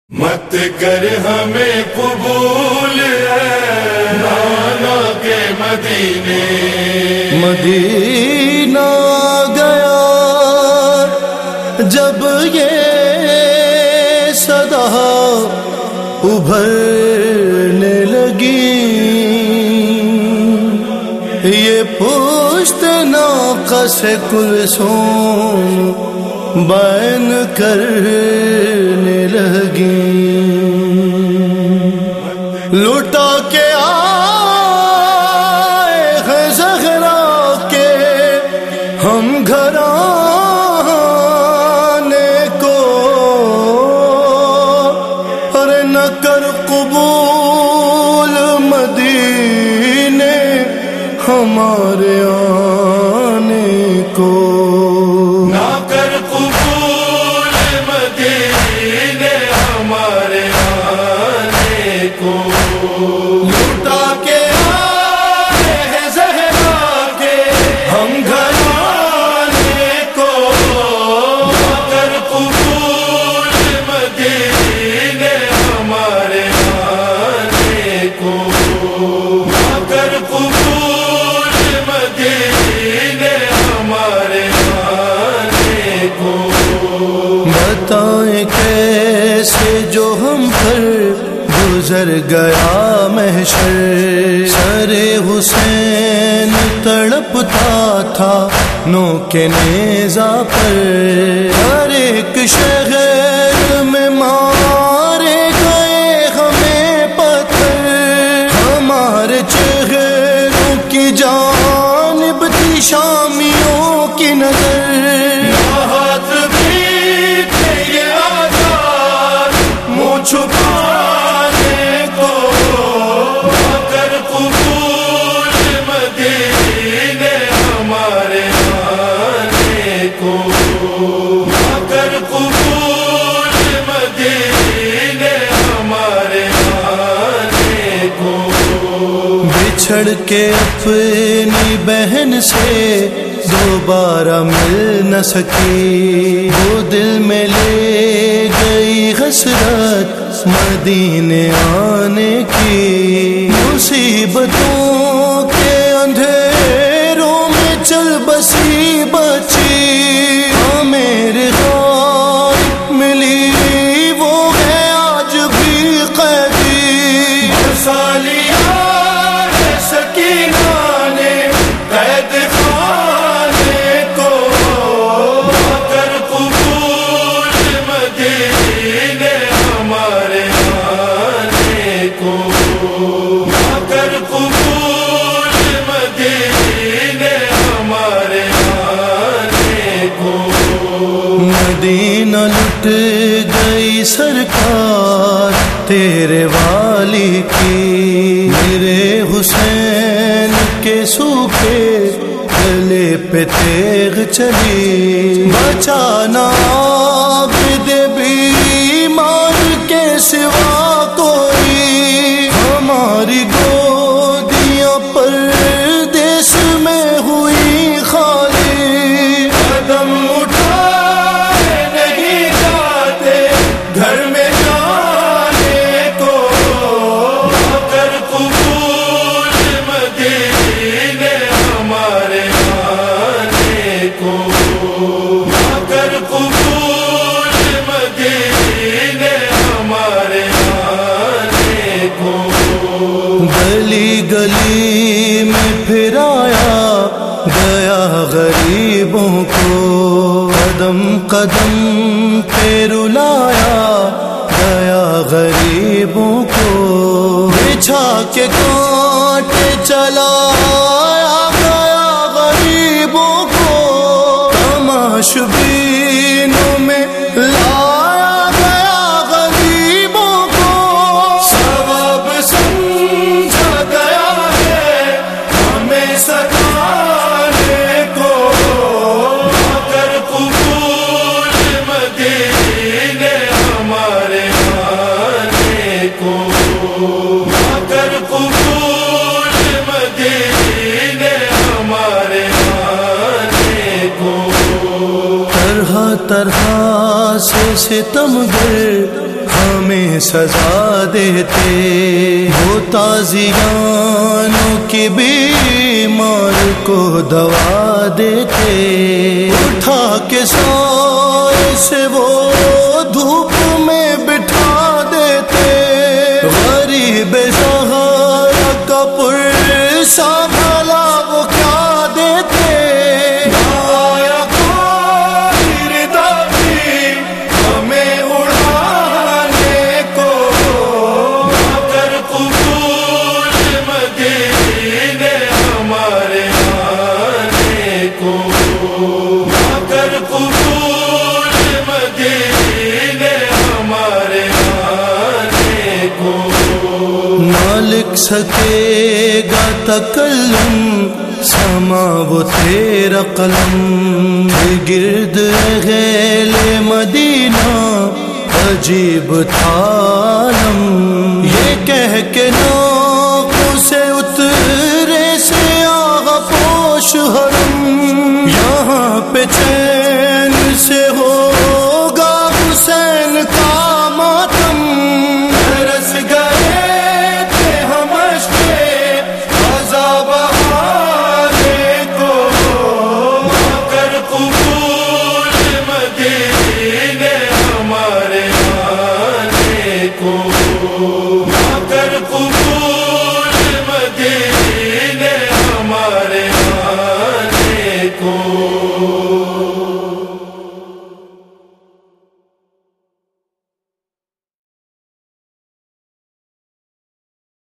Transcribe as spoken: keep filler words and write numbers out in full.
مت کر ہمیں قبول ہے نانا کے مدینے، مدینہ گیا جب یہ صدا ابھرنے لگی، یہ پشت ناقہ سے کلثوم بین کرنے لگی، لٹا کے آئے ہیں زہرا کے ہم گھرانے کو، اور نہ کر قبول مدینے ہمارے آنے کو، نہ کر قبول مدینے ہمارے آنے کو، لٹا کے آئے ہیں زہرا کے ہم گھرانے کو، نہ کر قبول مدینے ہمارے آنے کو، نہ کر قبول مدینے ہمارے آنے کو۔ بتائیں کیسے جو ہم پر گزر گیا محشر، سر حسین تڑپتا تھا نوک نیزہ پر، ہر ایک شہر میں مارے گئے ہمیں پتھر، ہمارے چہروں کی جانب تھی شامیوں کی نظر، ہاتھ بھی تھے یہ آزاد منہ چھپانے کو، نہ کر قبول مدینے ہمارے آنے کو، نہ کر قبول مدینے ہمارے آنے کو۔ بچھڑ کے اپنی بہن سے دوبارہ مل نہ سکی، وہ دل میں لے گئی حسرت مدینے آنے کی، مصیبتوں کے اندھیروں میں چل بسی بچی، ہاں میرے غار ملی وہ ہے آج بھی قیدی، سالیاں سکینہ نے قید خانے کو، نہ کر قبول مدینے ہمارے آنے کو، نہ کر قبول مدینے ہمارے آنے کو۔ مدینہ لٹ گئی سرکار تیرے والی کی، میرے حسین کے سوکھے گلے پہ تیغ چلی، بچانا عابد بیمار کے سوا کوئی، ہماری گودیاں پردیس میں ہوئی خالی، قدم اٹھائے نہیں جاتے گھر میں جانے کو، نہ کر قبول مدینے ہمارے آنے کو، نہ کر قبول مدینے ہمارے آنے کو۔ گلی گلی میں پھرایا گیا غریبوں کو، قدم قدم پہ رلایا گیا غریبوں کو، بچھا کے کانٹے چلایا گیا غریبوں کو، تماشبینوں میں لایا گیا غریبوں کو، ثواب سمجھا گیا ہے ہمیں ستانے کو، نہ کر قبول مدینے ہمارے آنے کو، نہ کر قبول مدینے ہمارے آنے کو۔ طرح طرح سے ستم گر ہمیں سزا دیتے، وہ تازیانوں کی بیمار کو دوا دیتے، اٹھا کے سائے سے وہ دھوپ میں بٹھا دیتے، غریب زہرا کا پرسا بھلا وہ کیا دیتے، آیا کوئی ردا بھی ہمیں اڑانے کو، نہ کر قبول مدینے ہمارے آنے کو، نہ کر قبول مدینے ہمارے آنے کو، نہ لکھ سکے گا تکلم سما وہ تیرا قلم، گرد غیل مدینہ عجیب تھا عالم، یہ کہہ کے ناقوں سے اترے سے آغا پوش حرم، یہاں پہ چین